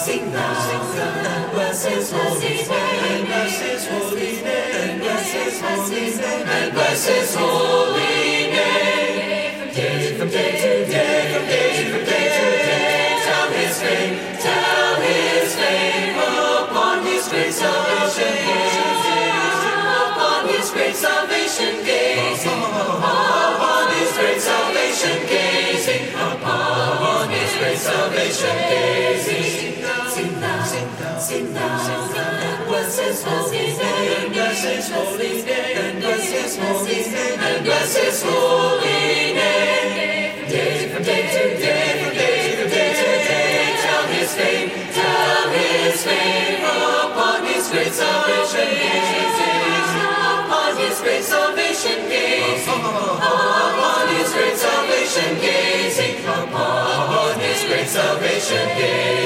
sing now, and bless His holy name, bless His holy name, bless His holy name, and bless His holy name. Day from day to day, from day to day, tell His fame, upon His great salvation gazing, upon His great salvation gazing, upon His great salvation gazing, upon His great salvation gazing. Sing now, sing now, and bless His holy name, bless His holy name, and bless His holy name, and bless His holy name. Day from day to day, from day to day, tell His fame, upon His great salvation gazing, upon His great salvation gazing, upon His great salvation gazing, upon His great salvation gazing.